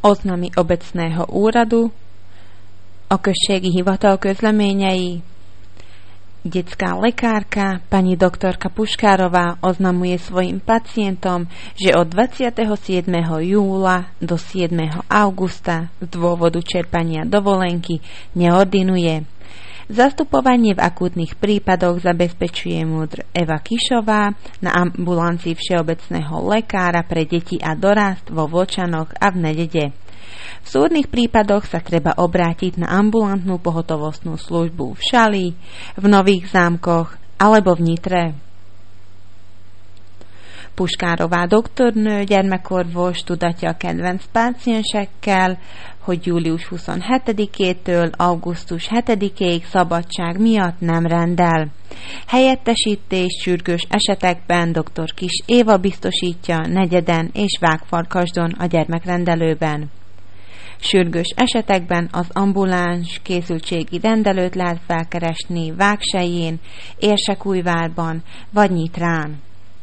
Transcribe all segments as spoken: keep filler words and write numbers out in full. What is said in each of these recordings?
Oznamy obecného úradu, a községi hivatal közleményei. Detská lekárka, pani doktorka Puškárová oznamuje svojim pacientom, že od dvadsiateho siedmeho júla do siedmeho augusta z dôvodu čerpania dovolenky neordinuje. Zastupovanie v akútnych prípadoch zabezpečuje múdr Eva Kišová na ambulancii všeobecného lekára pre deti a dorast vo Vlčanoch a v Nedede. V súdnych prípadoch sa treba obrátiť na ambulantnú pohotovostnú službu v Šali, v Nových Zámkoch alebo v Nitre. Puškárová doktornő gyermekorvos tudatja a kedvenc páciensekkel, hogy július huszonhetedikétől augusztus hetedikéig szabadság miatt nem rendel. Helyettesítés sürgős esetekben dr. Kis Éva biztosítja Negyeden és Vágfarkasdon a gyermekrendelőben. Sürgős esetekben az ambuláns készültségi rendelőt lehet felkeresni Vágselyén, Érsekújvárban vagy Nyitrán.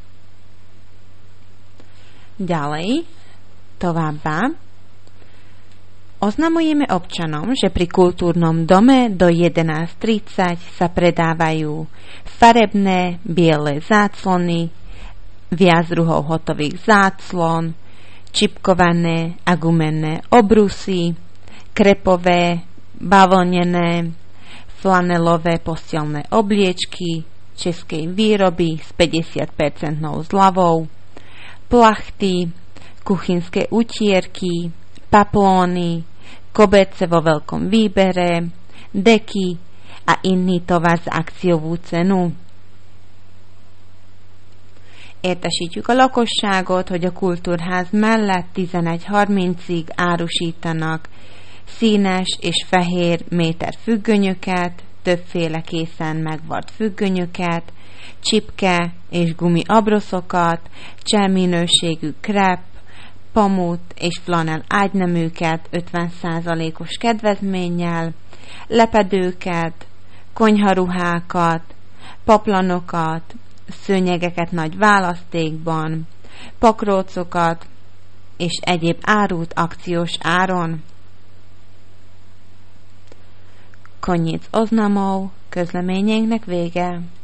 Ďalej, továbbá, oznamujeme občanom, že pri kultúrnom dome do jedenásť tridsať sa predávajú farebné biele záclony, viac druhov hotových záclon, čipkované a gumenné obrusy, krepové, bavlnené, flanelové postielné obliečky českej výroby s päťdesiat percent zľavou, plachty, kuchynské utierky, paplóny, koberce vo veľkom výbere, deky a iný tovar za akciovú cenu. Értesítjük a lakosságot, hogy a kultúrház mellett tizenegy harmincig árusítanak színes és fehér méter függönyöket, többféle készen megvart függönyöket, csipke és gumi abroszokat, cserminőségű krep, pamut és flanel ágyneműket ötven százalékos kedvezménnyel, lepedőket, konyharuhákat, paplanokat, szőnyegeket nagy választékban, pakrócokat és egyéb árut akciós áron. Koniec oznamov, közleményeinknek vége.